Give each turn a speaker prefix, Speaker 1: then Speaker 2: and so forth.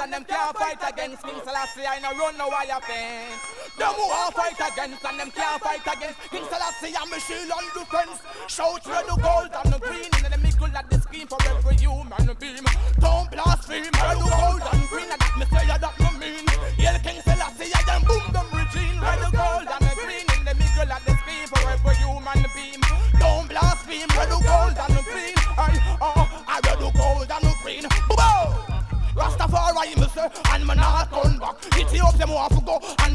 Speaker 1: and them can't fight against King Selassie. I no run no wire fence. Them who are fight against and them can't fight against King Selassie and me shield and defense. Shout red the gold and the green in the middle of the scheme for every human beam. Don't blaspheme, red the gold and green, and that me say that me mean. Hail King Selassie, I am boom them routine. Red the gold and the green in the middle of the scheme for every human being. Don't blaspheme, red the gold and the green. I red the gold and the green. Rastafari, me say, and me not turn back. Ethiopia, me want to go and